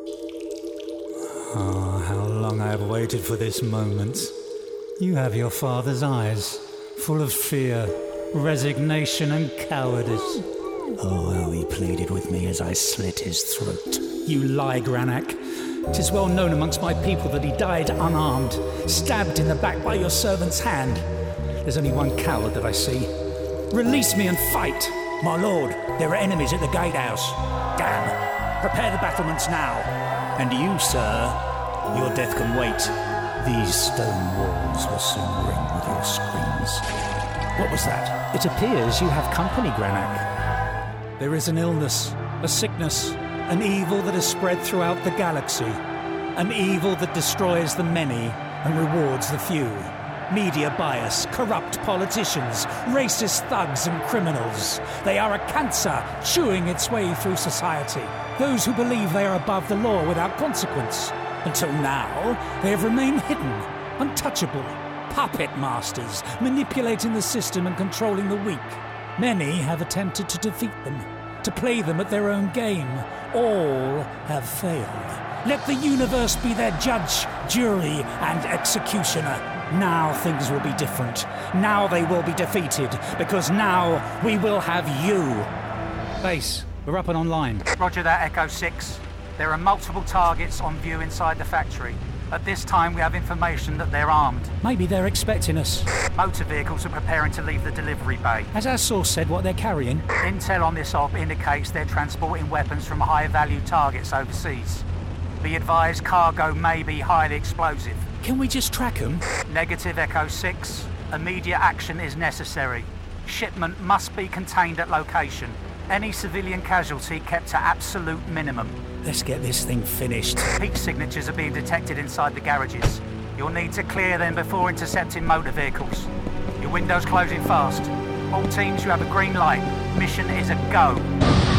Oh, how long I have waited for this moment. You have your father's eyes, full of fear, resignation and cowardice. Oh, how he pleaded with me as I slit his throat. You lie, Granak. 'Tis well known amongst my people that he died unarmed, stabbed in the back by your servant's hand. There's only one coward that I see. Release me and fight! My lord, there are enemies at the gatehouse. Damn! Prepare the battlements now. And you, sir, your death can wait. These stone walls will soon ring with your screams. What was that? It appears you have company, Granak. There is an illness, a sickness, an evil that has spread throughout the galaxy. An evil that destroys the many and rewards the few. Media bias, corrupt politicians, racist thugs and criminals. They are a cancer chewing its way through society. Those who believe they are above the law without consequence. Until now, they have remained hidden, untouchable. Puppet masters, manipulating the system and controlling the weak. Many have attempted to defeat them, to play them at their own game. All have failed. Let the universe be their judge, jury, and executioner. Now things will be different. Now they will be defeated, because now we will have you. Base, we're up and online. Roger that, Echo 6. There are multiple targets on view inside the factory. At this time, we have information that they're armed. Maybe they're expecting us. Motor vehicles are preparing to leave the delivery bay. Has our source said what they're carrying? Intel on this op indicates they're transporting weapons from high-value targets overseas. Be advised, cargo may be highly explosive. Can we just track them? Negative, Echo 6. Immediate action is necessary. Shipment must be contained at location. Any civilian casualty kept to absolute minimum. Let's get this thing finished. Heat signatures are being detected inside the garages. You'll need to clear them before intercepting motor vehicles. Your window's closing fast. All teams, you have a green light. Mission is a go.